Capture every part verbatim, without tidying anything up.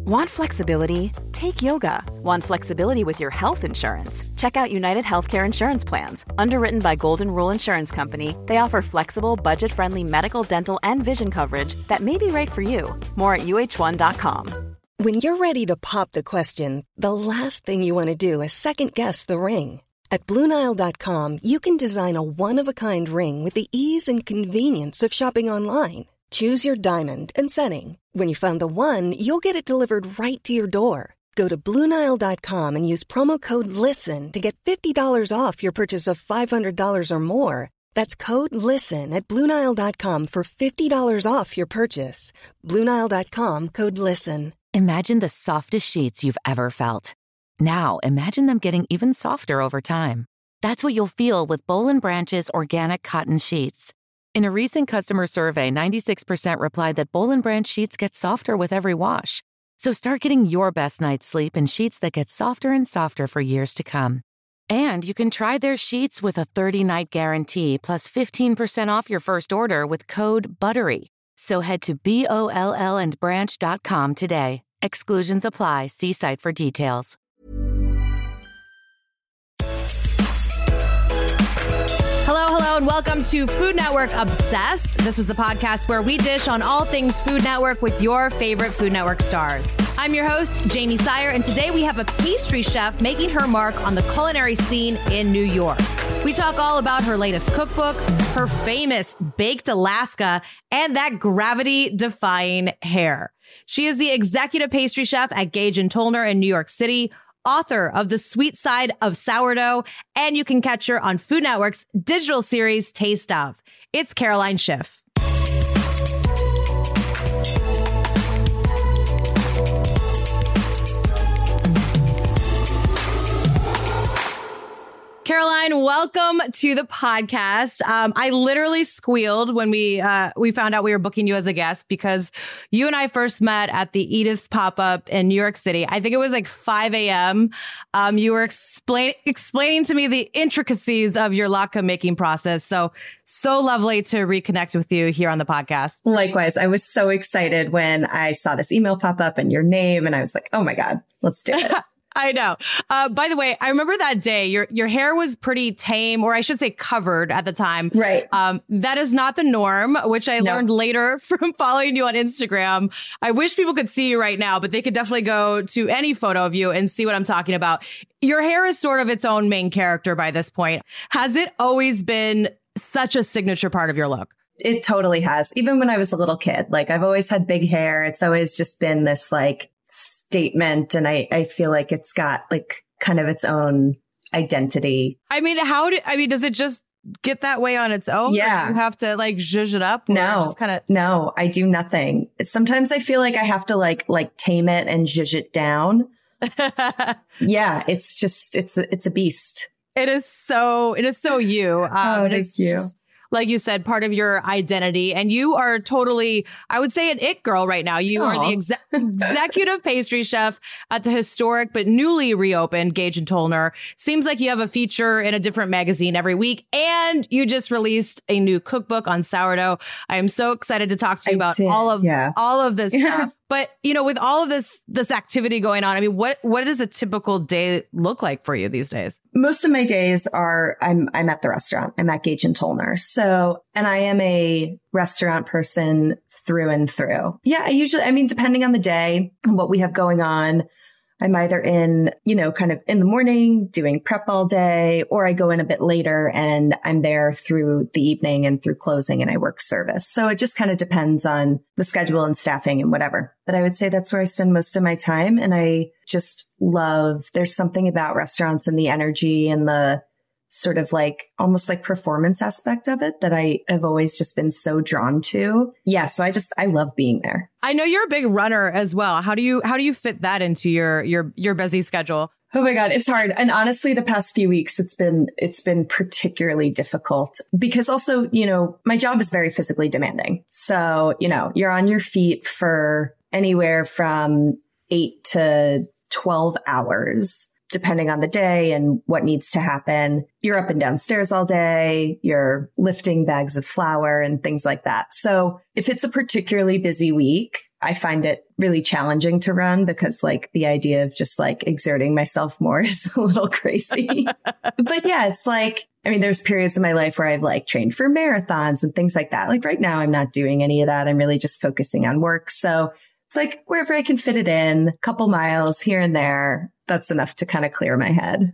Want flexibility? Take yoga. Want flexibility with your health insurance? Check out United Healthcare Insurance Plans. Underwritten by Golden Rule Insurance Company, they offer flexible, budget-friendly medical, dental, and vision coverage that may be right for you. More at U H one dot com. When you're ready to pop the question, the last thing you want to do is second-guess the ring. At Blue Nile dot com, you can design a one-of-a-kind ring with the ease and convenience of shopping online. Choose your diamond and setting. When you find the one, you'll get it delivered right to your door. Go to Blue Nile dot com and use promo code LISTEN to get fifty dollars off your purchase of five hundred dollars or more. That's code LISTEN at Blue Nile dot com for fifty dollars off your purchase. Blue Nile dot com, code LISTEN. Imagine the softest sheets you've ever felt. Now, imagine them getting even softer over time. That's what you'll feel with Boll and Branch's organic cotton sheets. In a recent customer survey, ninety-six percent replied that Boll and Branch sheets get softer with every wash. So start getting your best night's sleep in sheets that get softer and softer for years to come. And you can try their sheets with a thirty-night guarantee plus fifteen percent off your first order with code BUTTERY. So head to B O L L and branch dot com today. Exclusions apply. See site for details. Hello, hello, and welcome to Food Network Obsessed. This is the podcast where we dish on all things Food Network with your favorite Food Network stars. I'm your host, Jamie Sire, and today we have a pastry chef making her mark on the culinary scene in New York. We talk all about her latest cookbook, her famous Baked Alaska, and that gravity-defying hair. She is the executive pastry chef at Gage and Tollner in New York City, author of The Sweet Side of Sourdough, and you can catch her on Food Network's digital series, Taste of. It's Caroline Schiff. Caroline, welcome to the podcast. Um, I literally squealed when we uh, we found out we were booking you as a guest because you and I first met at the Edith's pop-up in New York City. I think it was like five a.m. Um, you were explain explaining to me the intricacies of your latke making process. So, so lovely to reconnect with you here on the podcast. Likewise. I was so excited when I saw this email pop up and your name, and I was like, oh my God, let's do it. I know. Uh, by the way, I remember that day, your your hair was pretty tame, or I should say covered at the time. Right. Um, that is not the norm, which I no. learned later from following you on Instagram. I wish people could see you right now, but they could definitely go to any photo of you and see what I'm talking about. Your hair is sort of its own main character by this point. Has it always been such a signature part of your look? It totally has. Even when I was a little kid, like I've always had big hair. It's always just been this like statement. And I, I feel like it's got like kind of its own identity. I mean, how do, I mean, does it just get that way on its own? Yeah. You have to like zhuzh it up? No, just kind of. No, I do nothing. Sometimes I feel like I have to like, like tame it and zhuzh it down. Yeah. It's just, it's, a, it's a beast. It is so, it is so you. Um, oh, thank it's you. Just, like you said, part of your identity. And you are totally, I would say, an it girl right now. You Aww. are the exe- executive pastry chef at the historic but newly reopened Gage and Tollner. Seems like you have a feature in a different magazine every week. And you just released a new cookbook on sourdough. I am so excited to talk to you I about did. all of yeah. all of this stuff. But, you know, with all of this this activity going on, I mean, what what does a typical day look like for you these days? Most of my days are I'm I'm at the restaurant. I'm at Gage and Tollner. So, and I am a restaurant person through and through. Yeah, I usually, I mean, depending on the day and what we have going on, I'm either in, you know, kind of in the morning doing prep all day, or I go in a bit later and I'm there through the evening and through closing and I work service. So it just kind of depends on the schedule and staffing and whatever. But I would say that's where I spend most of my time. And I just love, there's something about restaurants and the energy and the sort of like almost like performance aspect of it that I have always just been so drawn to. Yeah. So I just, I love being there. I know you're a big runner as well. How do you, how do you fit that into your, your, your busy schedule? Oh my God, it's hard. And honestly, the past few weeks, it's been, it's been particularly difficult because also, you know, my job is very physically demanding. So, you know, you're on your feet for anywhere from eight to twelve hours. Depending on the day and what needs to happen. You're up and down stairs all day. You're lifting bags of flour and things like that. So if it's a particularly busy week, I find it really challenging to run because like the idea of just like exerting myself more is a little crazy. But yeah, it's like, I mean, there's periods in my life where I've like trained for marathons and things like that. Like right now, I'm not doing any of that. I'm really just focusing on work. So it's like wherever I can fit it in, a couple miles here and there, that's enough to kind of clear my head.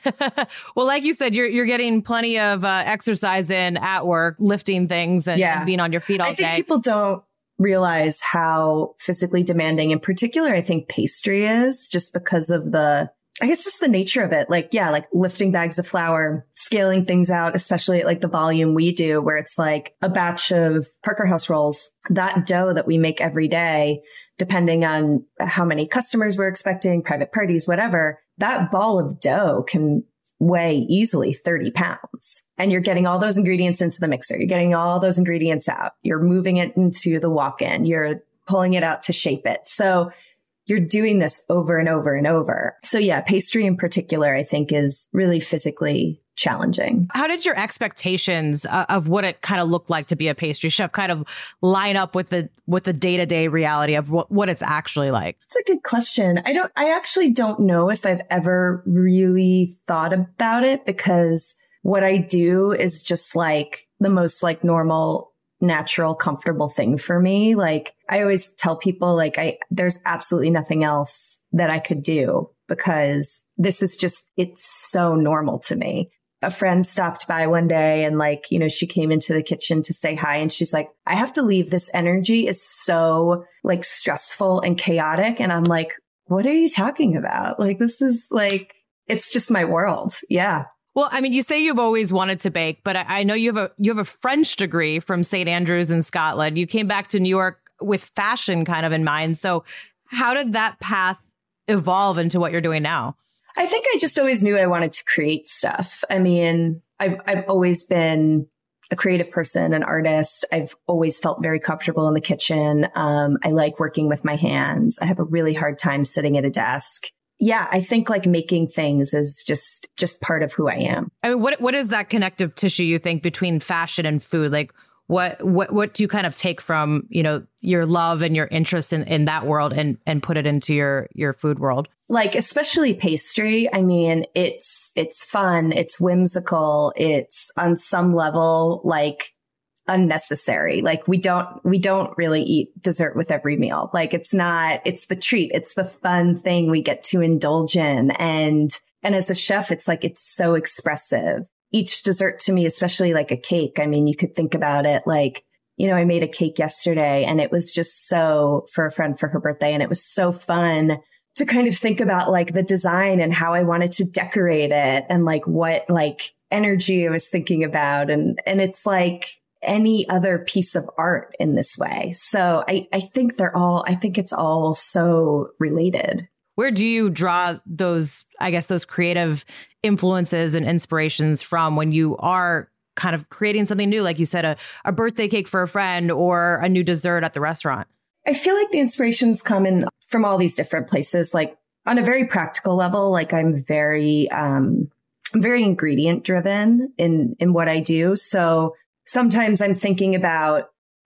Well, like you said, you're you're getting plenty of uh, exercise in at work, lifting things and, yeah. and being on your feet all I day. I think people don't realize how physically demanding, in particular, I think pastry is, just because of the, I guess just the nature of it. Like, yeah, like lifting bags of flour, scaling things out, especially at like the volume we do, where it's like a batch of Parker House rolls, that dough that we make every day, depending on how many customers we're expecting, private parties, whatever, that ball of dough can weigh easily thirty pounds. And you're getting all those ingredients into the mixer. You're getting all those ingredients out. You're moving it into the walk-in. You're pulling it out to shape it. So you're doing this over and over and over. So yeah, pastry in particular, I think is really physically challenging. How did your expectations uh, of what it kind of looked like to be a pastry chef kind of line up with the with the day-to-day reality of what, what it's actually like? That's a good question. I don't, I actually don't know if I've ever really thought about it, because what I do is just like the most like normal, natural, comfortable thing for me. Like I always tell people like I, there's absolutely nothing else that I could do because this is just, it's so normal to me. A friend stopped by one day and like, you know, she came into the kitchen to say hi and she's like, I have to leave. This energy is so like stressful and chaotic. And I'm like, what are you talking about? Like, this is like, it's just my world. Yeah. Well, I mean, you say you've always wanted to bake, but I, I know you have a you have a French degree from Saint Andrews in Scotland. You came back to New York with fashion kind of in mind. So how did that path evolve into what you're doing now? I think I just always knew I wanted to create stuff. I mean, I've, I've always been a creative person, an artist. I've always felt very comfortable in the kitchen. Um, I like working with my hands. I have a really hard time sitting at a desk. Yeah, I think like making things is just just part of who I am. I mean, what what is that connective tissue you think between fashion and food? Like what what what do you kind of take from, you know, your love and your interest in, in that world and and put it into your your food world? Like especially pastry. I mean, it's it's fun, it's whimsical, it's on some level like unnecessary. Like we don't, we don't really eat dessert with every meal. Like it's not, it's the treat. It's the fun thing we get to indulge in. And, and as a chef, it's like, it's so expressive. Each dessert to me, especially like a cake. I mean, you could think about it like, you know, I made a cake yesterday and it was just so for a friend for her birthday. And it was so fun to kind of think about like the design and how I wanted to decorate it and like what like energy I was thinking about. And, and it's like, any other piece of art in this way. So I, I think they're all, I think it's all so related. Where do you draw those, I guess, those creative influences and inspirations from when you are kind of creating something new? Like you said, a, a birthday cake for a friend or a new dessert at the restaurant. I feel like the inspirations come in from all these different places. Like on a very practical level, like I'm very, um, I'm very ingredient driven in, in what I do. So sometimes I'm thinking about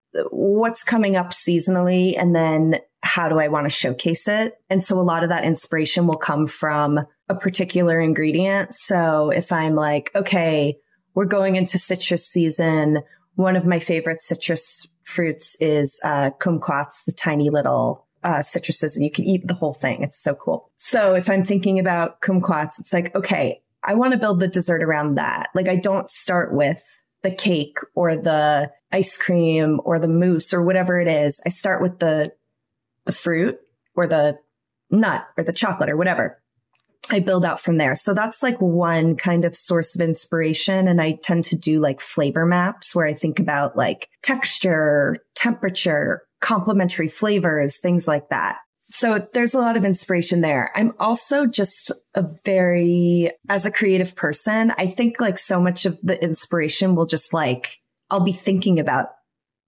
what's coming up seasonally and then how do I want to showcase it? And so a lot of that inspiration will come from a particular ingredient. So if I'm like, okay, we're going into citrus season. One of my favorite citrus fruits is uh, kumquats, the tiny little uh, citruses, and you can eat the whole thing. It's so cool. So if I'm thinking about kumquats, it's like, okay, I want to build the dessert around that. Like I don't start with the cake or the ice cream or the mousse or whatever it is. I start with the the fruit or the nut or the chocolate or whatever. I build out from there. So that's like one kind of source of inspiration. And I tend to do like flavor maps where I think about like texture, temperature, complementary flavors, things like that. So there's a lot of inspiration there. I'm also just a very, as a creative person, I think like so much of the inspiration will just like, I'll be thinking about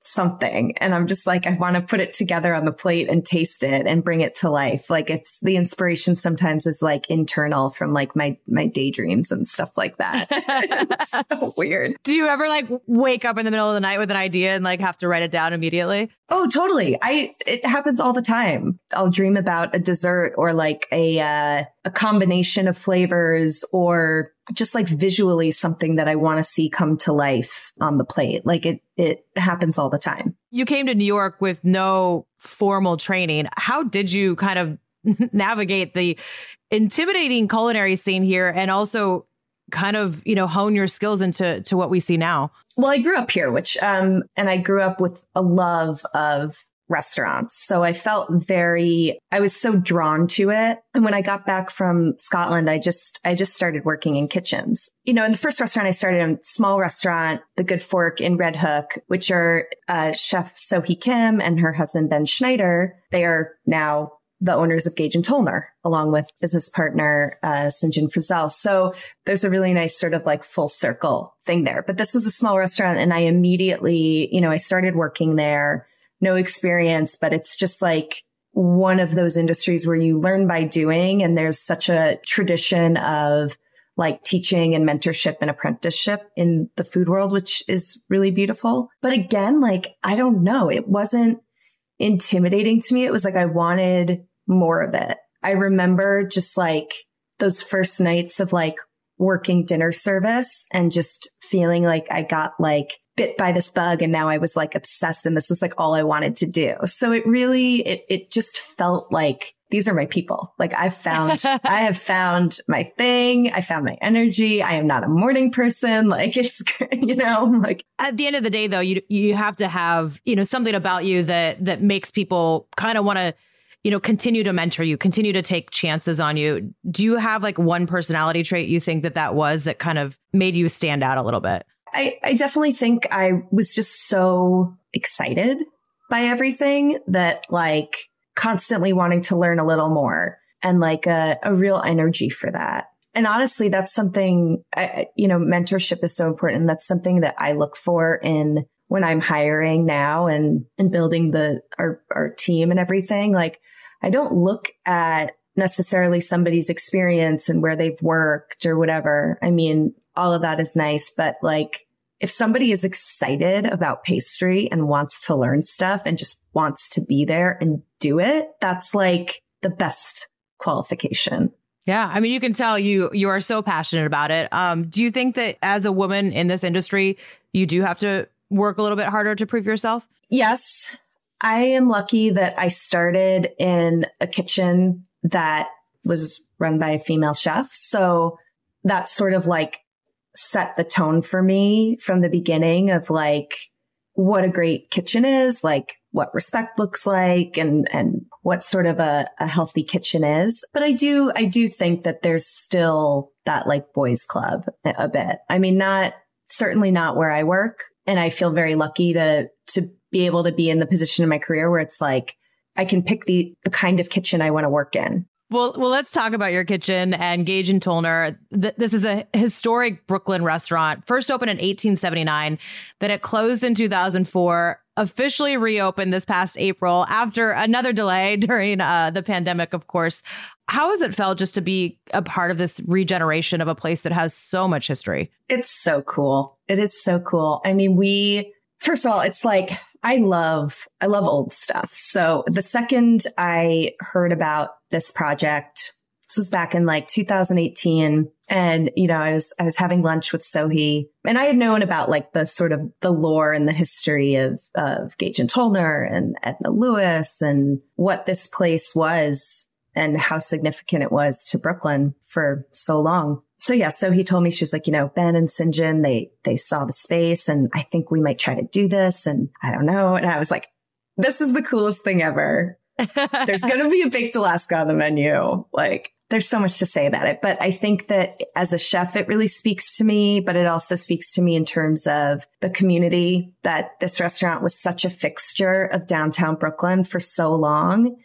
something. And I'm just like, I want to put it together on the plate and taste it and bring it to life. Like it's the inspiration sometimes is like internal from like my, my daydreams and stuff like that. It's so weird. Do you ever like wake up in the middle of the night with an idea and like have to write it down immediately? Oh, totally. I, it happens all the time. I'll dream about a dessert or like a, uh, a combination of flavors or just like visually something that I want to see come to life on the plate. Like it, it happens all the time. You came to New York with no formal training. How did you kind of navigate the intimidating culinary scene here and also kind of, you know, hone your skills into to what we see now? Well, I grew up here, which, um, and I grew up with a love of restaurants. So I felt very, I was so drawn to it. And when I got back from Scotland, I just, I just started working in kitchens. You know, in the first restaurant I started in, small restaurant, The Good Fork in Red Hook, which are uh, Chef Sohee Kim and her husband, Ben Schneider. They are now the owners of Gage and Tollner, along with business partner, uh, St. John Frizzell. So there's a really nice sort of like full circle thing there. But this was a small restaurant and I immediately, you know, I started working there, no experience, but it's just like one of those industries where you learn by doing. And there's such a tradition of like teaching and mentorship and apprenticeship in the food world, which is really beautiful. But again, like, I don't know, it wasn't intimidating to me. It was like, I wanted more of it. I remember just like those first nights of like working dinner service and just feeling like I got like bit by this bug and now I was like obsessed and this was like all I wanted to do. So it really, it, it just felt like these are my people. Like I've found, I have found my thing. I found my energy. I am not a morning person. Like it's, you know, like at the end of the day though, you, you have to have, you know, something about you that, that makes people kind of want to, you know, continue to mentor you, continue to take chances on you. Do you have like one personality trait you think that that was that kind of made you stand out a little bit? I, I definitely think I was just so excited by everything that like constantly wanting to learn a little more and like a, a real energy for that. And honestly, that's something, I, you know, mentorship is so important. And that's something that I look for in when I'm hiring now and, and building the, our, our team and everything. Like I don't look at necessarily somebody's experience and where they've worked or whatever. I mean, all of that is nice, but like if somebody is excited about pastry and wants to learn stuff and just wants to be there and do it, that's like the best qualification. Yeah. I mean, you can tell you, you are so passionate about it. Um, do you think that as a woman in this industry, you do have to work a little bit harder to prove yourself? Yes. I am lucky that I started in a kitchen that was run by a female chef. So that's sort of like set the tone for me from the beginning of like what a great kitchen is, like what respect looks like and, and what sort of a, a healthy kitchen is. But I do, I do think that there's still that like boys club a bit. I mean, not, certainly not where I work. And I feel very lucky to, to be able to be in the position in my career where it's like, I can pick the, the kind of kitchen I want to work in. Well, well, let's talk about your kitchen and Gage and Tollner. Th- this is a historic Brooklyn restaurant, first opened in eighteen seventy-nine, that it closed in two thousand four, officially reopened this past April after another delay during uh, the pandemic, of course. How has it felt just to be a part of this regeneration of a place that has so much history? It's so cool. It is so cool. I mean, we, first of all, it's like, I love, I love old stuff. So the second I heard about this project, this was back in like two thousand eighteen. And, you know, I was, I was having lunch with Sohee and I had known about like the sort of the lore and the history of, of Gage and Tollner and Edna Lewis and what this place was and how significant it was to Brooklyn for so long. So yeah, so he told me, she was like, you know, Ben and Saint John, they, they saw the space and I think we might try to do this. And I don't know. And I was like, this is the coolest thing ever. There's going to be a baked Alaska on the menu. Like there's so much to say about it. But I think that as a chef, it really speaks to me, but it also speaks to me in terms of the community, that this restaurant was such a fixture of downtown Brooklyn for so long.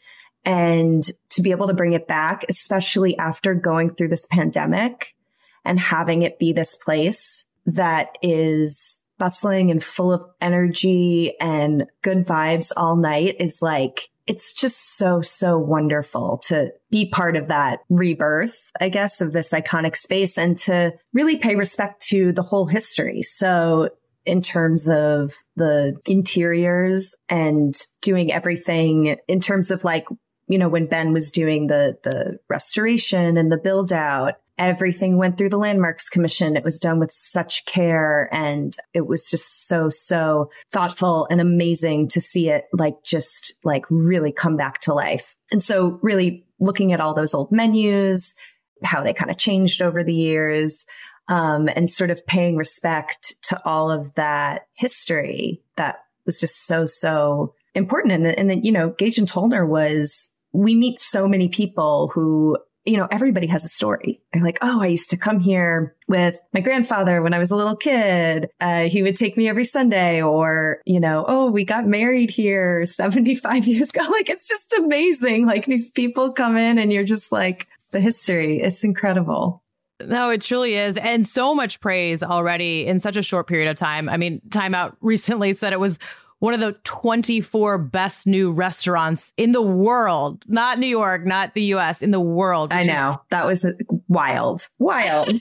And to be able to bring it back, especially after going through this pandemic and having it be this place that is bustling and full of energy and good vibes all night is like, it's just so, so wonderful to be part of that rebirth, I guess, of this iconic space and to really pay respect to the whole history. So in terms of the interiors and doing everything in terms of like, you know, when Ben was doing the, the restoration and the build out, everything went through the Landmarks Commission. It was done with such care. And it was just so, so thoughtful and amazing to see it like just like really come back to life. And so really looking at all those old menus, how they kind of changed over the years, um, and sort of paying respect to all of that history that was just so, so important. And, and then, you know, Gage and Tollner was, we meet so many people who, you know, everybody has a story. They're like, oh, I used to come here with my grandfather when I was a little kid. Uh, he would take me every Sunday, or, you know, oh, we got married here seventy-five years ago. Like, it's just amazing. Like these people come in and you're just like, the history. It's incredible. No, it truly is. And so much praise already in such a short period of time. I mean, Time Out recently said it was one of the twenty-four best new restaurants in the world, not New York, not the U S, in the world. I know. Is- that was wild, wild.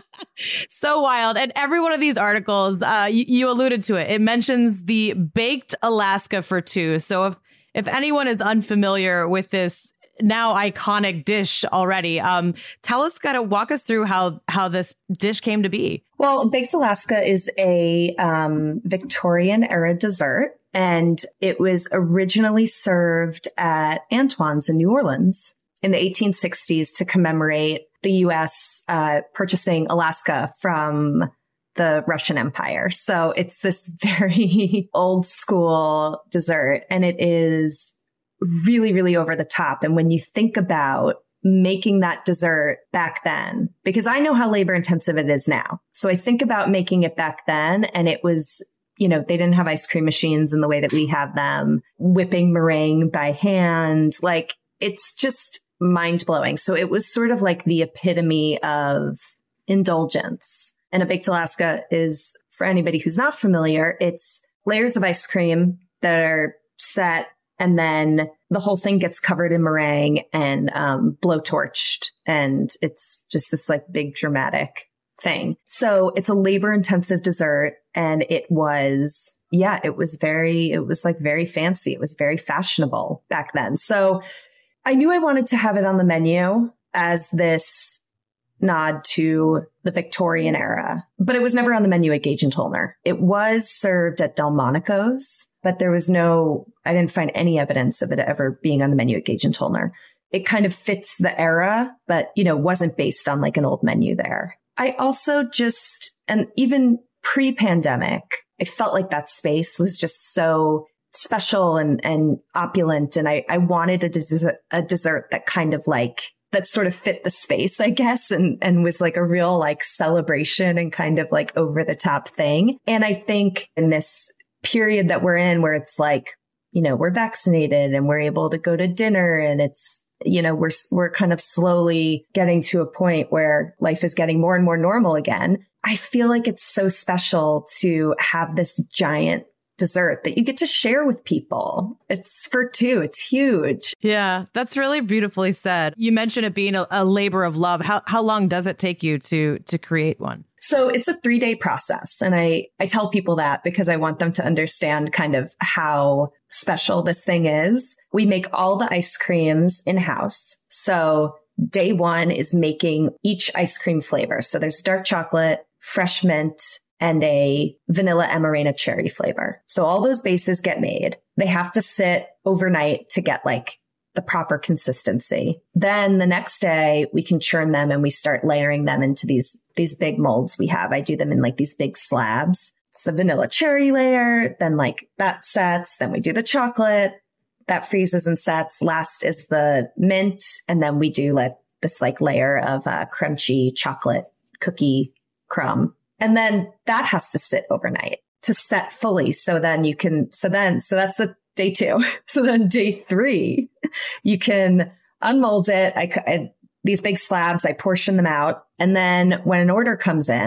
So wild. And every one of these articles, uh, you, you alluded to it. It mentions the Baked Alaska for two. So if, if anyone is unfamiliar with this now iconic dish already, um, tell us, gotta walk us through how, how this dish came to be. Well, Baked Alaska is a um, Victorian era dessert, and it was originally served at Antoine's in New Orleans in the eighteen sixties to commemorate the U S uh, purchasing Alaska from the Russian Empire. So it's this very old school dessert, and it is really, really over the top. And when you think about making that dessert back then, because I know how labor intensive it is now. So I think about making it back then, and it was, you know, they didn't have ice cream machines in the way that we have them, whipping meringue by hand. Like, it's just mind blowing. So it was sort of like the epitome of indulgence. And a Baked Alaska is, for anybody who's not familiar, it's layers of ice cream that are set, and then the whole thing gets covered in meringue and um, blowtorched. And it's just this like big dramatic thing. So it's a labor intensive dessert. And it was, yeah, it was very, it was like very fancy. It was very fashionable back then. So I knew I wanted to have it on the menu as this nod to the Victorian era, but it was never on the menu at Gage and Tollner. It was served at Delmonico's, but there was no, I didn't find any evidence of it ever being on the menu at Gage and Tollner. It kind of fits the era, but, you know, wasn't based on like an old menu there. I also just, and even pre-pandemic, I felt like that space was just so special and, and opulent. And I, I wanted a dessert, a dessert that kind of like, that sort of fit the space, I guess, and, and was like a real like celebration and kind of like over the top thing. And I think in this period that we're in, where it's like, you know, we're vaccinated and we're able to go to dinner, and it's, you know, we're, we're kind of slowly getting to a point where life is getting more and more normal again. I feel like it's so special to have this giant dessert that you get to share with people. It's for two. It's huge. Yeah, that's really beautifully said. You mentioned it being a, a labor of love. How how long does it take you to to create one? So it's a three day process. And I, I tell people that because I want them to understand kind of how special this thing is. We make all the ice creams in-house. So day one is making each ice cream flavor. So there's dark chocolate, fresh mint, and a vanilla Amarena cherry flavor. So all those bases get made. They have to sit overnight to get like the proper consistency. Then the next day we can churn them and we start layering them into these, these big molds we have. I do them in like these big slabs. It's the vanilla cherry layer. Then like that sets. Then we do the chocolate that freezes and sets. Last is the mint. And then we do like this like layer of uh, crunchy chocolate cookie crumb. And then that has to sit overnight to set fully. So then you can, so then, so that's the day two. So then day three, you can unmold it. I, I, these big slabs, I portion them out. And then when an order comes in,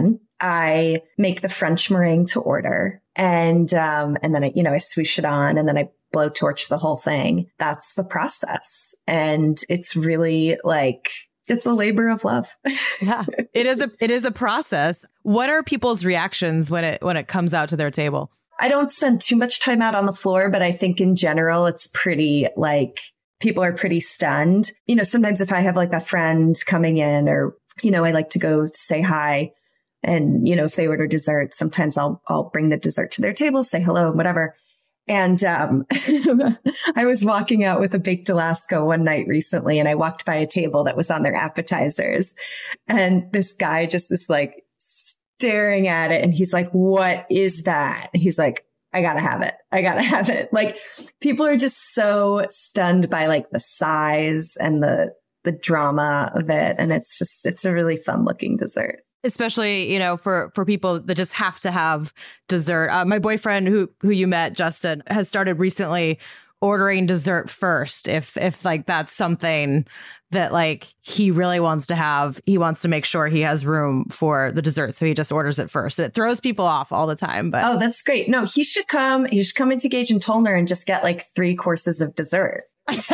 I make the French meringue to order. And, um, and then I, you know, I swoosh it on and then I blowtorch the whole thing. That's the process. And it's really like, it's a labor of love. Yeah, it is a, it is a process. What are people's reactions when it, when it comes out to their table? I don't spend too much time out on the floor, but I think in general, it's pretty like people are pretty stunned. You know, sometimes if I have like a friend coming in or, you know, I like to go say hi. And, you know, if they order dessert, sometimes I'll, I'll bring the dessert to their table, say hello, whatever. And, um, I was walking out with a baked Alaska one night recently, and I walked by a table that was on their appetizers. And this guy just is like staring at it. And he's like, what is that? And he's like, I gotta have it. I gotta have it. Like people are just so stunned by like the size and the, the drama of it. And it's just, it's a really fun looking dessert. Especially, you know, for, for people that just have to have dessert. Uh, my boyfriend who, who you met, Justin, has started recently ordering dessert first. If, if like that's something that like he really wants to have, he wants to make sure he has room for the dessert. So he just orders it first. And it throws people off all the time. But oh, that's great. No, he should come. He should come into Gage and Tollner and just get like three courses of dessert.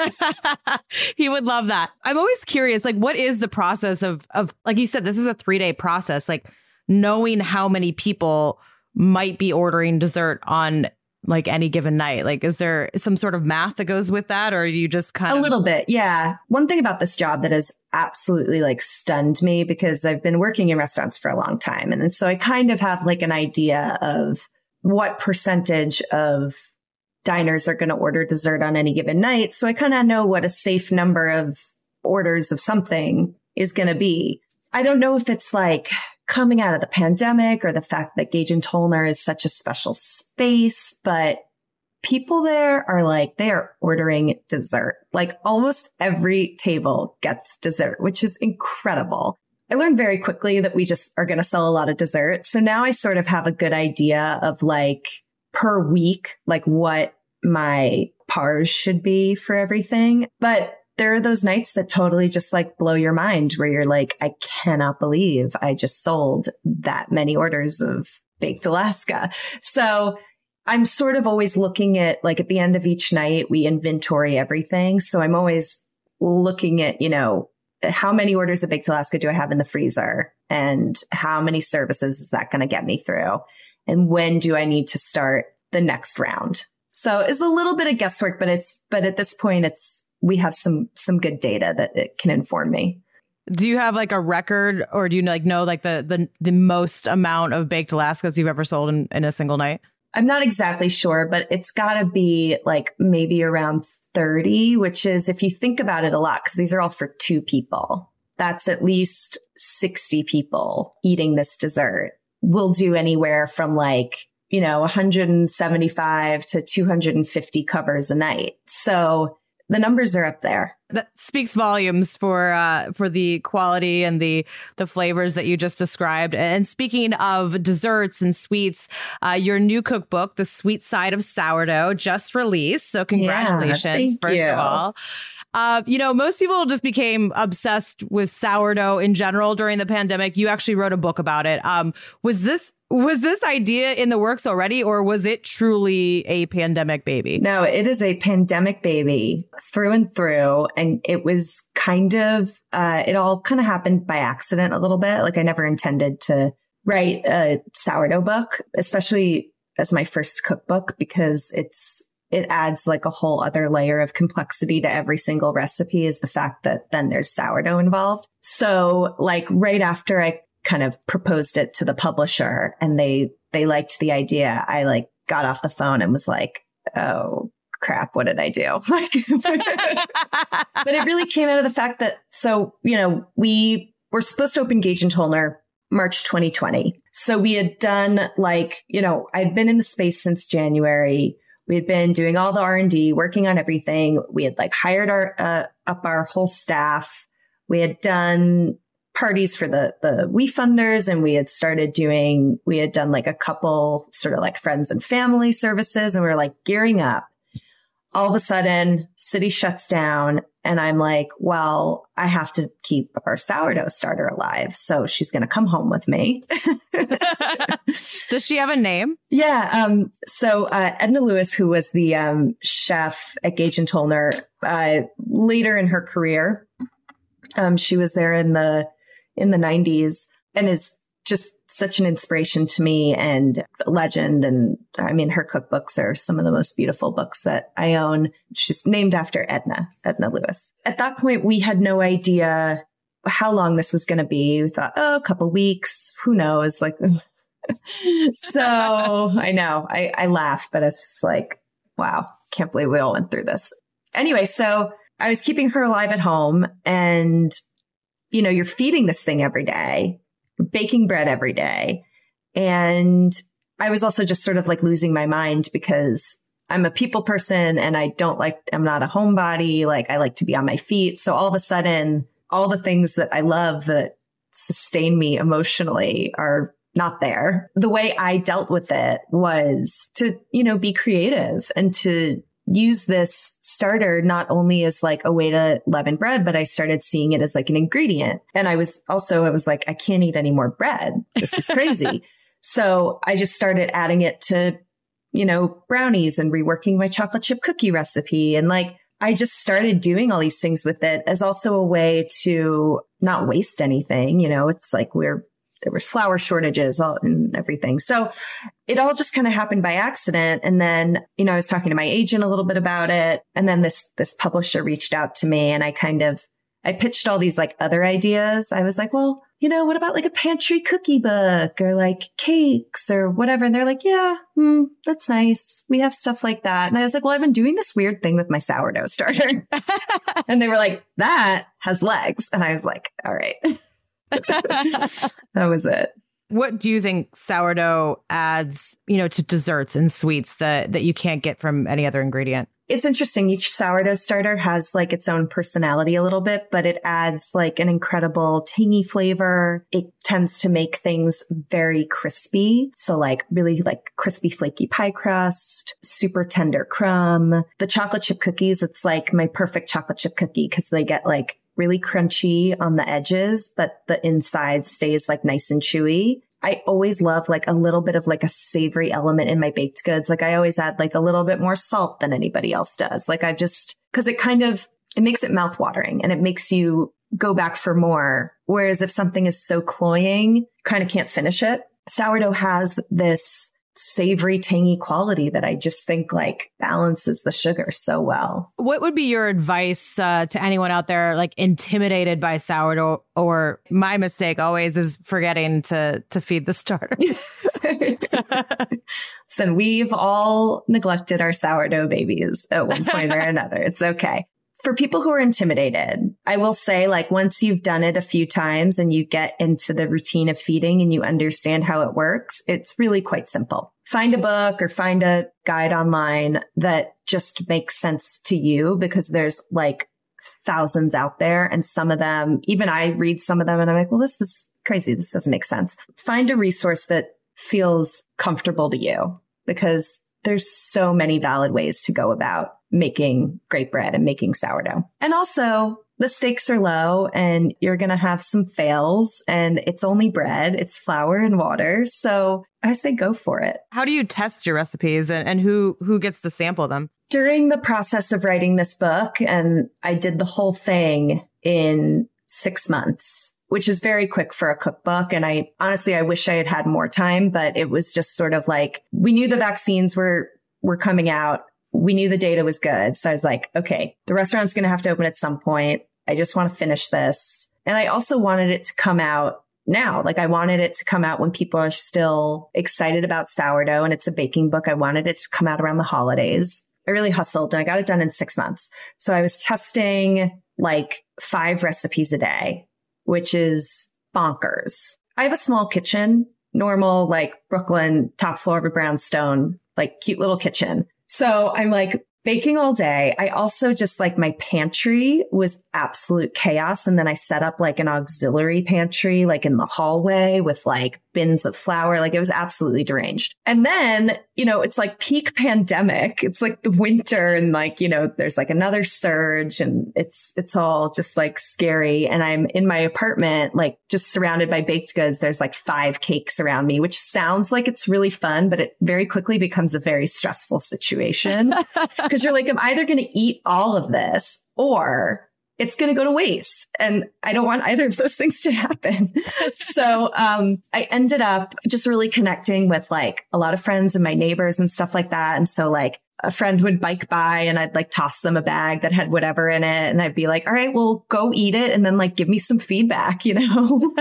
He would love that. I'm always curious, like, what is the process of, of, like you said, this is a three day process, like knowing how many people might be ordering dessert on like any given night. Like, is there some sort of math that goes with that? Or you just kind of a little bit? Yeah. One thing about this job that has absolutely like stunned me, because I've been working in restaurants for a long time. And so I kind of have like an idea of what percentage of diners are going to order dessert on any given night. So I kind of know what a safe number of orders of something is going to be. I don't know if it's like coming out of the pandemic or the fact that Gage and Tollner is such a special space, but people there are like, they are ordering dessert. Like almost every table gets dessert, which is incredible. I learned very quickly that we just are going to sell a lot of dessert. So now I sort of have a good idea of like per week, like what my pars should be for everything. But there are those nights that totally just like blow your mind where you're like, I cannot believe I just sold that many orders of baked Alaska. So I'm sort of always looking at like at the end of each night, we inventory everything. So I'm always looking at, you know, how many orders of baked Alaska do I have in the freezer? And how many services is that going to get me through? And when do I need to start the next round? So it's a little bit of guesswork, but it's, but at this point, it's, we have some, some good data that it can inform me. Do you have like a record, or do you like know like the, the, the most amount of baked Alaskas you've ever sold in, in a single night? I'm not exactly sure, but it's gotta be like maybe around thirty, which is, if you think about it, a lot, because these are all for two people. That's at least sixty people eating this dessert. We'll do anywhere from like, you know, one hundred seventy-five to two hundred fifty covers a night. So the numbers are up there. That speaks volumes for uh, for the quality and the the flavors that you just described. And speaking of desserts and sweets, uh, your new cookbook, The Sweet Side of Sourdough, just released. So congratulations, yeah, first you. of all. Uh, you know, most people just became obsessed with sourdough in general during the pandemic. You actually wrote a book about it. Um, was this was this idea in the works already, or was it truly a pandemic baby? No, it is a pandemic baby through and through. And it was kind of, uh, it all kind of happened by accident a little bit. Like I never intended to write a sourdough book, especially as my first cookbook, because it's, it adds like a whole other layer of complexity to every single recipe, is the fact that then there's sourdough involved. So like right after I kind of proposed it to the publisher and they, they liked the idea, I like got off the phone and was like, oh crap, what did I do? Like, but it really came out of the fact that, so, you know, we were supposed to open Gage and Tollner March twenty twenty. So we had done like, you know, I'd been in the space since January. We had been doing all the R and D, working on everything. We had like hired our, uh, up our whole staff. We had done parties for the, the WeFunders, and we had started doing, we had done like a couple sort of like friends and family services, and we were like gearing up. all of a sudden, city shuts down. And I'm like, well, I have to keep our sourdough starter alive. So she's going to come home with me. Does she have a name? Yeah. Um, so uh, Edna Lewis, who was the um, chef at Gage and Tollner, uh, later in her career, um, she was there in the in the nineties and is just such an inspiration to me and a legend. And I mean, her cookbooks are some of the most beautiful books that I own. She's named after Edna, Edna Lewis. At that point, we had no idea how long this was going to be. We thought, oh, a couple weeks, who knows? Like, so I know I, I laugh, but it's just like, wow, can't believe we all went through this. Anyway, so I was keeping her alive at home and, you know, you're feeding this thing every day, baking bread every day. And I was also just sort of like losing my mind because I'm a people person and I don't like, I'm not a homebody. Like I like to be on my feet. So all of a sudden, all the things that I love that sustain me emotionally are not there. The way I dealt with it was to, you know, be creative and to use this starter not only as like a way to leaven bread, but I started seeing it as like an ingredient. And I was also, I was like, I can't eat any more bread. This is crazy. So I just started adding it to, you know, brownies and reworking my chocolate chip cookie recipe. And like, I just started doing all these things with it as also a way to not waste anything. You know, it's like we're, there were flour shortages all, and everything. So it all just kind of happened by accident. And then, you know, I was talking to my agent a little bit about it. And then this, this publisher reached out to me and I kind of, I pitched all these like other ideas. I was like, well, you know, what about like a pantry cookie book or like cakes or whatever? And they're like, yeah, mm, that's nice. We have stuff like that. And I was like, well, I've been doing this weird thing with my sourdough starter. And they were like, that has legs. And I was like, all right. That was it. What do you think sourdough adds, you know, to desserts and sweets that, that you can't get from any other ingredient? It's interesting. Each sourdough starter has like its own personality a little bit, but it adds like an incredible tangy flavor. It tends to make things very crispy. So like really like crispy, flaky pie crust, super tender crumb. The chocolate chip cookies, it's like my perfect chocolate chip cookie because they get like really crunchy on the edges, but the inside stays like nice and chewy. I always love like a little bit of like a savory element in my baked goods. Like I always add like a little bit more salt than anybody else does. Like I just, cause it kind of, it makes it mouthwatering and it makes you go back for more. Whereas if something is so cloying, kind of can't finish it. Sourdough has this savory, tangy quality that I just think like balances the sugar so well. What would be your advice uh, to anyone out there like intimidated by sourdough? Or my mistake always is forgetting to to feed the starter. So we've all neglected our sourdough babies at one point or another. It's okay. For people who are intimidated, I will say like once you've done it a few times and you get into the routine of feeding and you understand how it works, it's really quite simple. Find a book or find a guide online that just makes sense to you because there's like thousands out there. And some of them, even I read some of them and I'm like, well, this is crazy. This doesn't make sense. Find a resource that feels comfortable to you because there's so many valid ways to go about making great bread and making sourdough. And also the stakes are low and you're going to have some fails and it's only bread. It's flour and water. So I say go for it. How do you test your recipes and, and who, who gets to sample them? During the process of writing this book, and I did the whole thing in six months, which is very quick for a cookbook. And I honestly, I wish I had had more time, but it was just sort of like, we knew the vaccines were, were coming out. We knew the data was good. So I was like, okay, the restaurant's going to have to open at some point. I just want to finish this. And I also wanted it to come out now. Like I wanted it to come out when people are still excited about sourdough and it's a baking book. I wanted it to come out around the holidays. I really hustled and I got it done in six months. So I was testing like five recipes a day, which is bonkers. I have a small kitchen, normal, like Brooklyn, top floor of a brownstone, like cute little kitchen. So I'm like baking all day. I also just like my pantry was absolute chaos. And then I set up like an auxiliary pantry, like in the hallway with like bins of flour. Like it was absolutely deranged. And then, you know, it's like peak pandemic. It's like the winter and like, you know, there's like another surge and it's, it's all just like scary. And I'm in my apartment, like just surrounded by baked goods. There's like five cakes around me, which sounds like it's really fun, but it very quickly becomes a very stressful situation because you're like, I'm either going to eat all of this or it's going to go to waste. And I don't want either of those things to happen. So um, I ended up just really connecting with like a lot of friends and my neighbors and stuff like that. And so like a friend would bike by and I'd like toss them a bag that had whatever in it. And I'd be like, all right, well, go eat it. And then like, give me some feedback, you know?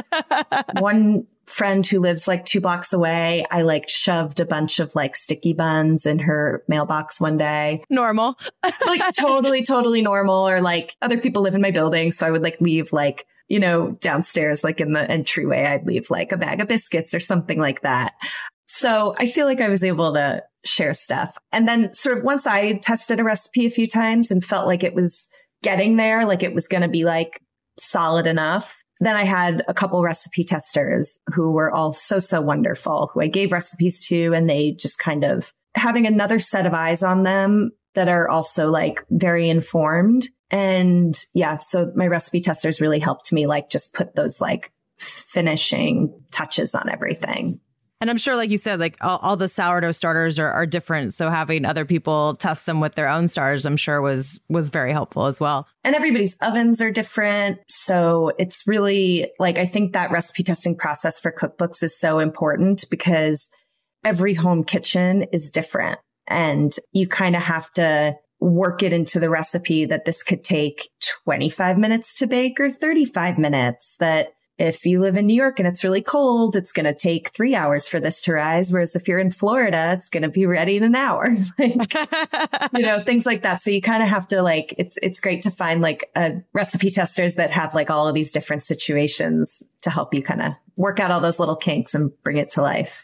One friend who lives like two blocks away, I like shoved a bunch of like sticky buns in her mailbox one day. Normal. Like totally, totally normal. Or like other people live in my building. So I would like leave like, you know, downstairs, like in the entryway, I'd leave like a bag of biscuits or something like that. So I feel like I was able to share stuff. And then sort of once I tested a recipe a few times and felt like it was getting there, like it was going to be like solid enough, then I had a couple recipe testers who were all so, so wonderful, who I gave recipes to, and they just kind of having another set of eyes on them that are also like very informed. And yeah, so my recipe testers really helped me like just put those like finishing touches on everything. And I'm sure, like you said, like all, all the sourdough starters are, are different. So having other people test them with their own starters, I'm sure was was very helpful as well. And everybody's ovens are different. So it's really like, I think that recipe testing process for cookbooks is so important because every home kitchen is different. And you kind of have to work it into the recipe that this could take twenty-five minutes to bake or thirty-five minutes, that if you live in New York and it's really cold, it's going to take three hours for this to rise. Whereas if you're in Florida, it's going to be ready in an hour. Like, you know, things like that. So you kind of have to like, it's, it's great to find like uh, recipe testers that have like all of these different situations to help you kind of work out all those little kinks and bring it to life.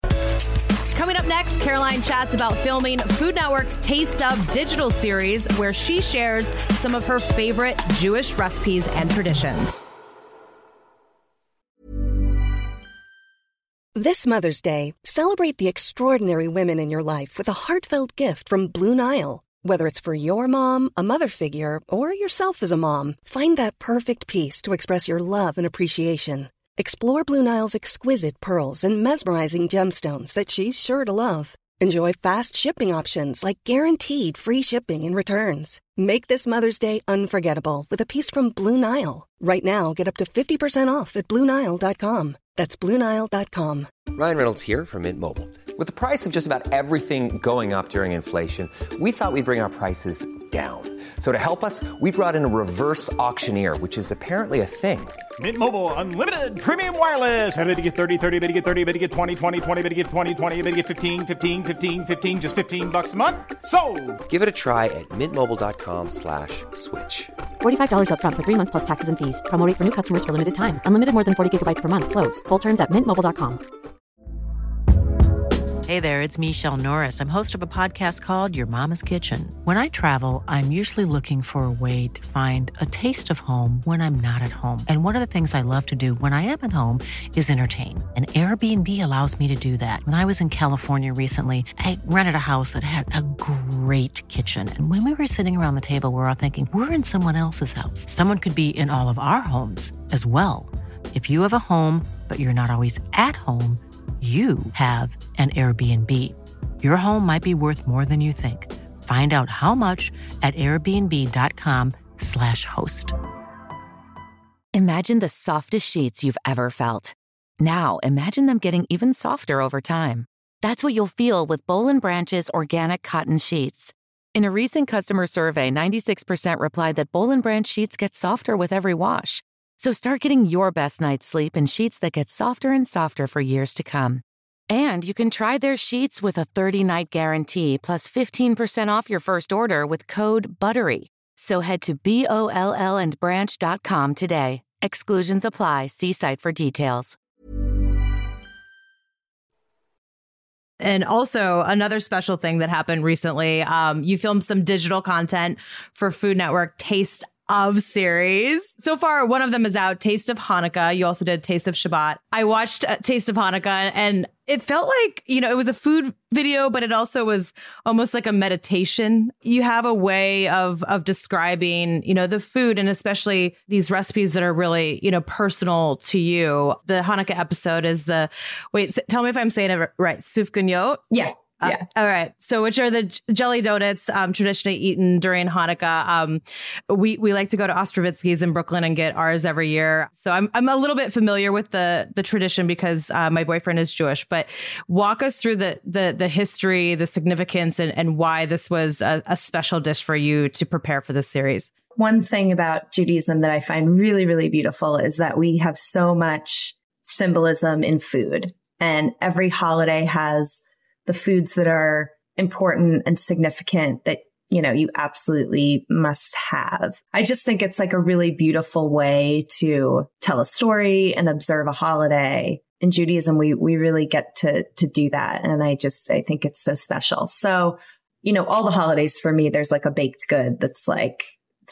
Coming up next, Caroline chats about filming Food Network's Taste of digital series, where she shares some of her favorite Jewish recipes and traditions. This Mother's Day, celebrate the extraordinary women in your life with a heartfelt gift from Blue Nile. Whether it's for your mom, a mother figure, or yourself as a mom, find that perfect piece to express your love and appreciation. Explore Blue Nile's exquisite pearls and mesmerizing gemstones that she's sure to love. Enjoy fast shipping options like guaranteed free shipping and returns. Make this Mother's Day unforgettable with a piece from Blue Nile. Right now, get up to fifty percent off at Blue Nile dot com. That's Blue Nile dot com. Ryan Reynolds here from Mint Mobile. With the price of just about everything going up during inflation, we thought we'd bring our prices down. So to help us, we brought in a reverse auctioneer, which is apparently a thing. Mint Mobile Unlimited Premium Wireless. How to get thirty, thirty, how to get thirty, how to get twenty, twenty, twenty, how to get twenty, twenty, how to get fifteen, fifteen, fifteen, fifteen, just fifteen bucks a month? Sold! Give it a try at mintmobile.com slash switch. forty-five dollars up front for three months plus taxes and fees. Promo rate for new customers for limited time. Unlimited more than forty gigabytes per month. Slows full terms at mint mobile dot com. Hey there, it's Michelle Norris. I'm host of a podcast called Your Mama's Kitchen. When I travel, I'm usually looking for a way to find a taste of home when I'm not at home. And one of the things I love to do when I am at home is entertain. And Airbnb allows me to do that. When I was in California recently, I rented a house that had a great kitchen. And when we were sitting around the table, we were all thinking, we're in someone else's house. Someone could be in all of our homes as well. If you have a home, but you're not always at home, you have an Airbnb. Your home might be worth more than you think. Find out how much at airbnb.com slash host. Imagine the softest sheets you've ever felt. Now imagine them getting even softer over time. That's what you'll feel with Boll and Branch's organic cotton sheets. In a recent customer survey, ninety-six percent replied that Boll and Branch sheets get softer with every wash. So start getting your best night's sleep in sheets that get softer and softer for years to come. And you can try their sheets with a thirty-night guarantee plus fifteen percent off your first order with code BUTTERY. So head to B O L L and branch dot com today. Exclusions apply. See site for details. And also another special thing that happened recently, um, you filmed some digital content for Food Network Taste of series. So far, one of them is out, Taste of Hanukkah. You also did Taste of Shabbat. I watched uh, Taste of Hanukkah, and it felt like, you know, it was a food video, but it also was almost like a meditation. You have a way of of describing, you know, the food, and especially these recipes that are really, you know, personal to you. The Hanukkah episode is the, wait, tell me if I'm saying it right, Sufganiyot? Yeah. Yeah. Uh, all right. So which are the j- jelly donuts um, traditionally eaten during Hanukkah? Um, we we like to go to Ostrovitsky's in Brooklyn and get ours every year. So I'm I'm a little bit familiar with the the tradition because uh, my boyfriend is Jewish. But walk us through the the the history, the significance, and, and why this was a, a special dish for you to prepare for this series. One thing about Judaism that I find really, really beautiful is that we have so much symbolism in food, and every holiday has the foods that are important and significant that, you know, you absolutely must have. I just think it's like a really beautiful way to tell a story and observe a holiday. In Judaism, we we really get to to do that. And I just, I think it's so special. So, you know, all the holidays for me, there's like a baked good that's like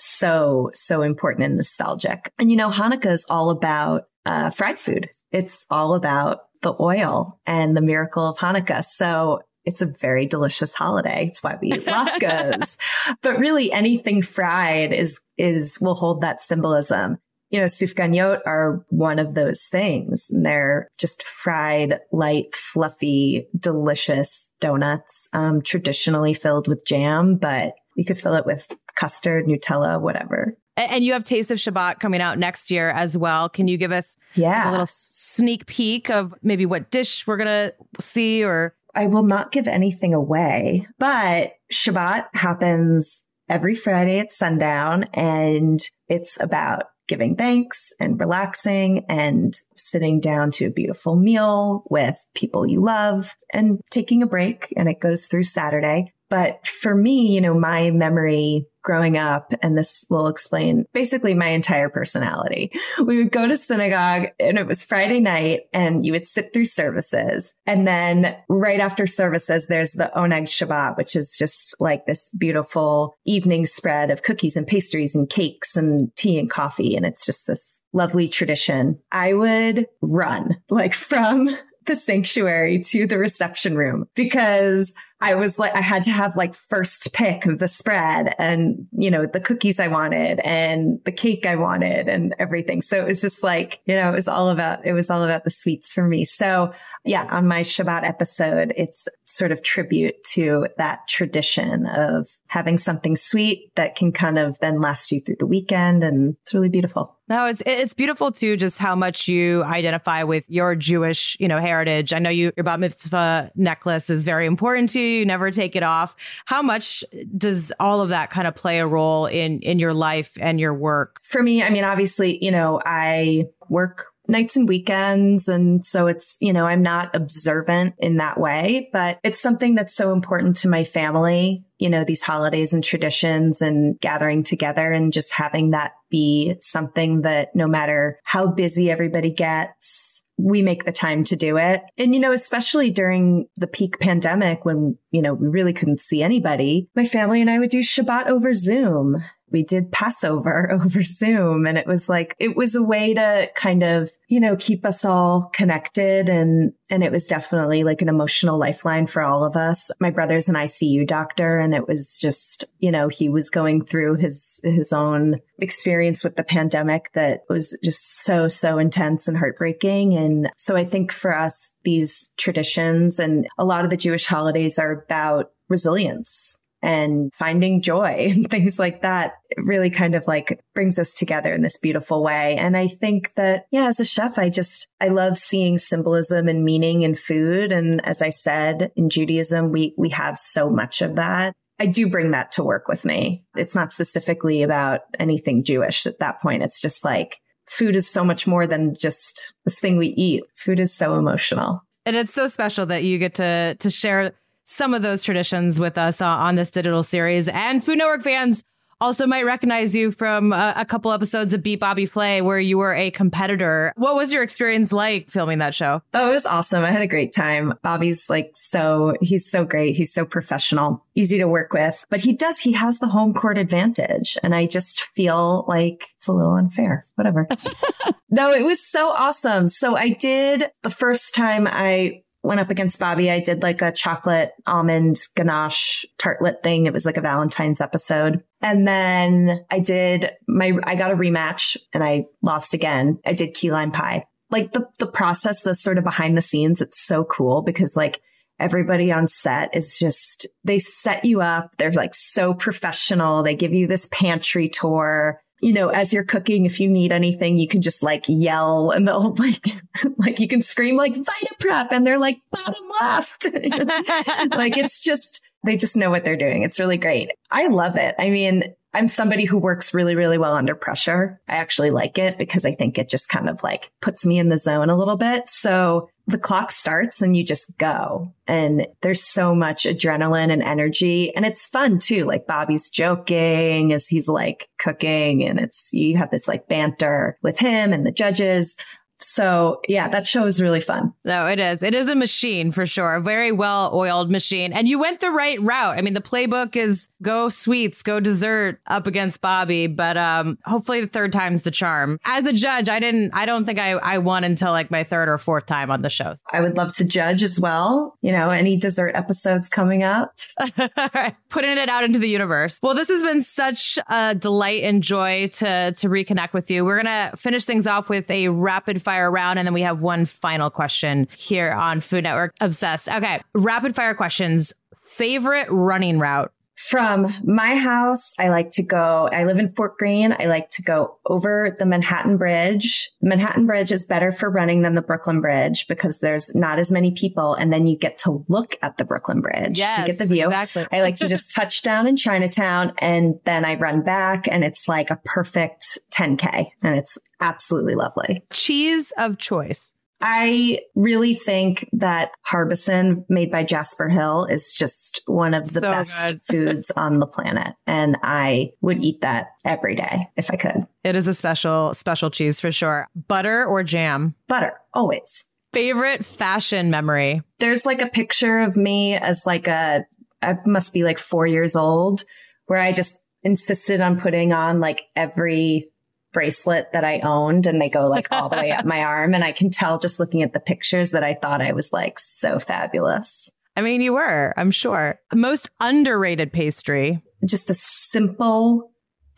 so, so important and nostalgic. And, you know, Hanukkah is all about uh, fried food. It's all about the oil and the miracle of Hanukkah. So it's a very delicious holiday. It's why we eat latkes. But really anything fried is, is, will hold that symbolism. You know, sufganiyot are one of those things. And they're just fried, light, fluffy, delicious donuts, um, traditionally filled with jam, but you could fill it with custard, Nutella, whatever. And you have Taste of Shabbat coming out next year as well. Can you give us yeah. a little sneak peek of maybe what dish we're going to see? Or I will not give anything away, but Shabbat happens every Friday at sundown, and it's about giving thanks and relaxing and sitting down to a beautiful meal with people you love and taking a break. And it goes through Saturday. But for me, you know, my memory growing up, and this will explain basically my entire personality. We would go to synagogue and it was Friday night and you would sit through services. And then right after services, there's the Oneg Shabbat, which is just like this beautiful evening spread of cookies and pastries and cakes and tea and coffee. And it's just this lovely tradition. I would run like from the sanctuary to the reception room because I was like, I had to have like first pick of the spread and, you know, the cookies I wanted and the cake I wanted and everything. So it was just like, you know, it was all about, it was all about the sweets for me. So yeah, on my Shabbat episode, it's sort of tribute to that tradition of having something sweet that can kind of then last you through the weekend. And it's really beautiful. No, it's it's beautiful too, just how much you identify with your Jewish, you know, heritage. I know you, your bat mitzvah necklace is very important to you. You never take it off. How much does all of that kind of play a role in in your life and your work? For me, I mean, obviously, you know, I work nights and weekends. And so it's, you know, I'm not observant in that way, but it's something that's so important to my family, you know, these holidays and traditions and gathering together and just having that be something that no matter how busy everybody gets, we make the time to do it. And, you know, especially during the peak pandemic when, you know, we really couldn't see anybody, my family and I would do Shabbat over Zoom. We did Passover over Zoom, and it was like, it was a way to kind of, you know, keep us all connected. And, and it was definitely like an emotional lifeline for all of us. My brother's an I C U doctor, and it was just, you know, he was going through his, his own experience with the pandemic that was just so, so intense and heartbreaking. And so I think for us, these traditions and a lot of the Jewish holidays are about resilience and finding joy and things like that. It really kind of like brings us together in this beautiful way. And I think that, yeah, as a chef, I just, I love seeing symbolism and meaning in food. And as I said, in Judaism, we, we have so much of that. I do bring that to work with me. It's not specifically about anything Jewish at that point. It's just like food is so much more than just this thing we eat. Food is so emotional. And it's so special that you get to to share some of those traditions with us uh, on this digital series. And Food Network fans Also might recognize you from a, a couple episodes of Beat Bobby Flay where you were a competitor. What was your experience like filming that show? Oh, it was awesome. I had a great time. Bobby's like so, he's so great. He's so professional, easy to work with, but he does, he has the home court advantage. And I just feel like it's a little unfair, whatever. No, it was so awesome. So I did the first time I went up against Bobby, I did like a chocolate almond ganache tartlet thing. It was like a Valentine's episode. And then I did my, I got a rematch and I lost again. I did key lime pie. Like the, the process, the sort of behind the scenes, it's so cool because like everybody on set is just, they set you up. They're like so professional. They give you this pantry tour. You know, as you're cooking, if you need anything, you can just like yell and they'll like, like you can scream like VitaPrep and they're like bottom left. Like it's just, they just know what they're doing. It's really great. I love it. I mean, I'm somebody who works really, really well under pressure. I actually like it because I think it just kind of like puts me in the zone a little bit. So the clock starts and you just go. And there's so much adrenaline and energy. And it's fun too. Like Bobby's joking as he's like cooking and it's, you have this like banter with him and the judges. So yeah, that show is really fun. No, it is. It is a machine for sure. A very well-oiled machine. And you went the right route. I mean, the playbook is go sweets, go dessert up against Bobby. But um, hopefully the third time's the charm. As a judge, I didn't, I don't think I, I won until like my third or fourth time on the show. I would love to judge as well. You know, any dessert episodes coming up. Putting it out into the universe. Well, this has been such a delight and joy to, to reconnect with you. We're going to finish things off with a rapid fire Fire round. And then we have one final question here on Food Network Obsessed. Okay. Rapid fire questions. Favorite running route? From my house, I like to go, I live in Fort Greene. I like to go over the Manhattan Bridge. The Manhattan Bridge is better for running than the Brooklyn Bridge because there's not as many people. And then you get to look at the Brooklyn Bridge. Yes, you get the view. Exactly. I like to just touch down in Chinatown and then I run back and it's like a perfect ten K and it's absolutely lovely. Cheese of choice. I really think that Harbison made by Jasper Hill is just one of the So best good. foods on the planet. And I would eat that every day if I could. It is a special, special cheese for sure. Butter or jam? Butter, always. Favorite fashion memory? There's like a picture of me as like a, I must be like four years old, where I just insisted on putting on like every bracelet that I owned and they go like all the way up my arm. And I can tell just looking at the pictures that I thought I was like so fabulous. I mean, you were, I'm sure. Most underrated pastry? Just a simple,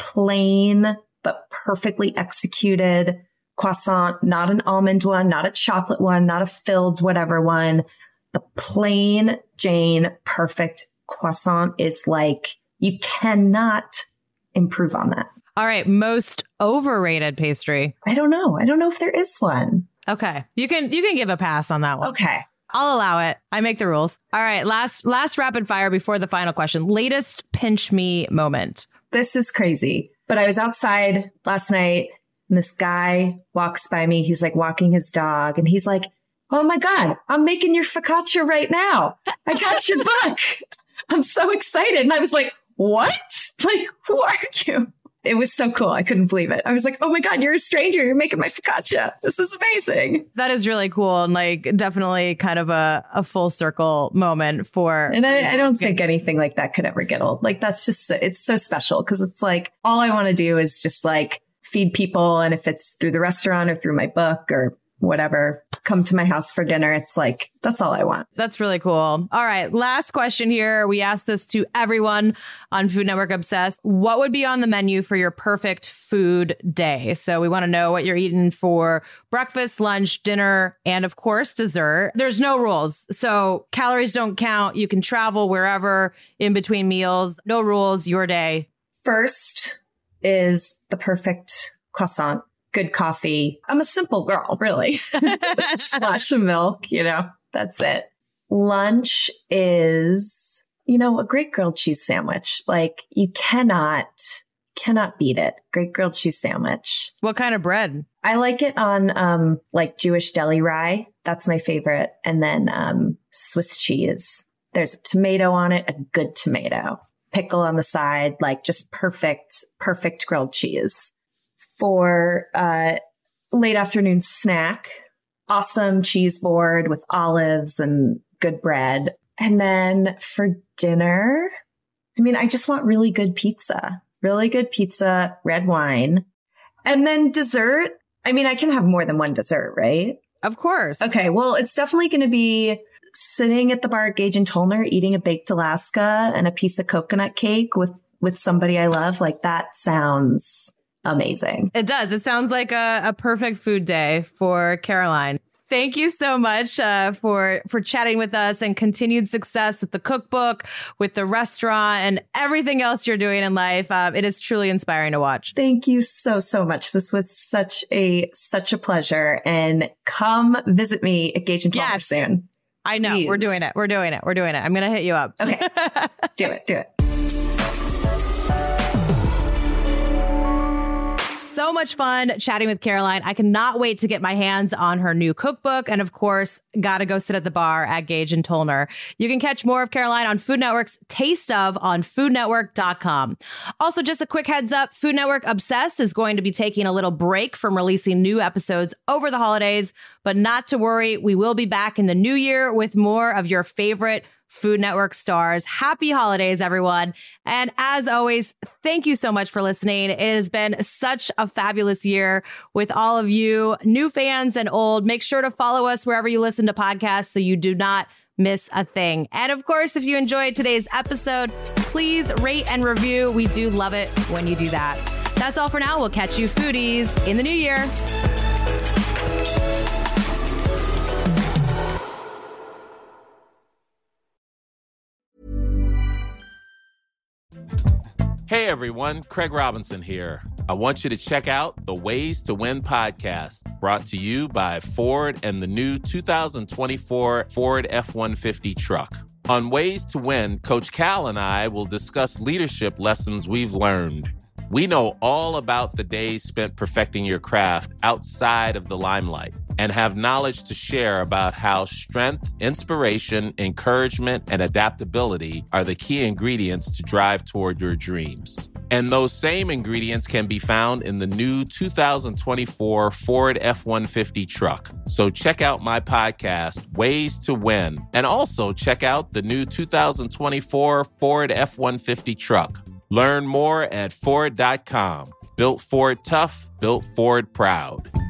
plain, but perfectly executed croissant, not an almond one, not a chocolate one, not a filled whatever one. The plain Jane perfect croissant is like, you cannot improve on that. All right. Most overrated pastry? I don't know. I don't know if there is one. Okay. You can, you can give a pass on that one. Okay. I'll allow it. I make the rules. All right. Last, last rapid fire before the final question. Latest pinch me moment. This is crazy, but I was outside last night and this guy walks by me. He's like walking his dog and he's like, oh my God, I'm making your focaccia right now. I got your book. I'm so excited. And I was like, what? Like, who are you? It was so cool. I couldn't believe it. I was like, oh my God, you're a stranger. You're making my focaccia. This is amazing. That is really cool. And like definitely kind of a, a full circle moment for. And I, I don't think anything like that could ever get old. Like that's just, it's so special because it's like, all I want to do is just like feed people. And if it's through the restaurant or through my book or whatever, come to my house for dinner. It's like, that's all I want. That's really cool. All right. Last question here. We asked this to everyone on Food Network Obsessed. What would be on the menu for your perfect food day? So we want to know what you're eating for breakfast, lunch, dinner, and of course, dessert. There's no rules. So calories don't count. You can travel wherever in between meals. No rules. Your day. First is the perfect croissant. Good coffee. I'm a simple girl, really. Splash of milk, you know, that's it. Lunch is, you know, a great grilled cheese sandwich. Like you cannot, cannot beat it. Great grilled cheese sandwich. What kind of bread? I like it on um like Jewish deli rye. That's my favorite. And then um Swiss cheese. There's a tomato on it, a good tomato. pickle on the side, like just perfect, perfect grilled cheese. For uh, late afternoon snack, awesome cheese board with olives and good bread. And then for dinner, I mean, I just want really good pizza, really good pizza, red wine. And then dessert, I mean, I can have more than one dessert, right? Of course. Okay, well, it's definitely going to be sitting at the bar at Gage and Tollner, eating a baked Alaska and a piece of coconut cake with, with somebody I love. Like, that sounds amazing. It does. It sounds like a, a perfect food day for Caroline. Thank you so much uh, for for chatting with us, and continued success with the cookbook, with the restaurant, and everything else you're doing in life. Uh, it is truly inspiring to watch. Thank you so, so much. This was such a such a pleasure. And come visit me at Gage and Tollner Yes. soon. I know. Please. We're doing it. We're doing it. We're doing it. I'm going to hit you up. Okay. Do it. Do it. So much fun chatting with Caroline. I cannot wait to get my hands on her new cookbook. And of course, got to go sit at the bar at Gage and Tollner. You can catch more of Caroline on Food Network's Taste Of on food network dot com. Also, just a quick heads up, Food Network Obsessed is going to be taking a little break from releasing new episodes over the holidays, but not to worry. We will be back in the new year with more of your favorite Food Network stars. Happy holidays, everyone. And as always, thank you so much for listening. It has been such a fabulous year with all of you, new fans and old. Make sure to follow us wherever you listen to podcasts so you do not miss a thing. And of course, if you enjoyed today's episode, please rate and review. We do love it when you do that. That's all for now. We'll catch you foodies in the new year. Hey everyone, Craig Robinson here. I want you to check out the Ways to Win podcast, brought to you by Ford and the new two thousand twenty-four Ford F one fifty truck. On Ways to Win, Coach Cal and I will discuss leadership lessons we've learned. We know all about the days spent perfecting your craft outside of the limelight, and have knowledge to share about how strength, inspiration, encouragement, and adaptability are the key ingredients to drive toward your dreams. And those same ingredients can be found in the new two thousand twenty-four Ford F one fifty truck. So check out my podcast, Ways to Win, and also check out the new two thousand twenty-four Ford F one fifty truck. Learn more at Ford dot com. Built Ford tough, built Ford proud.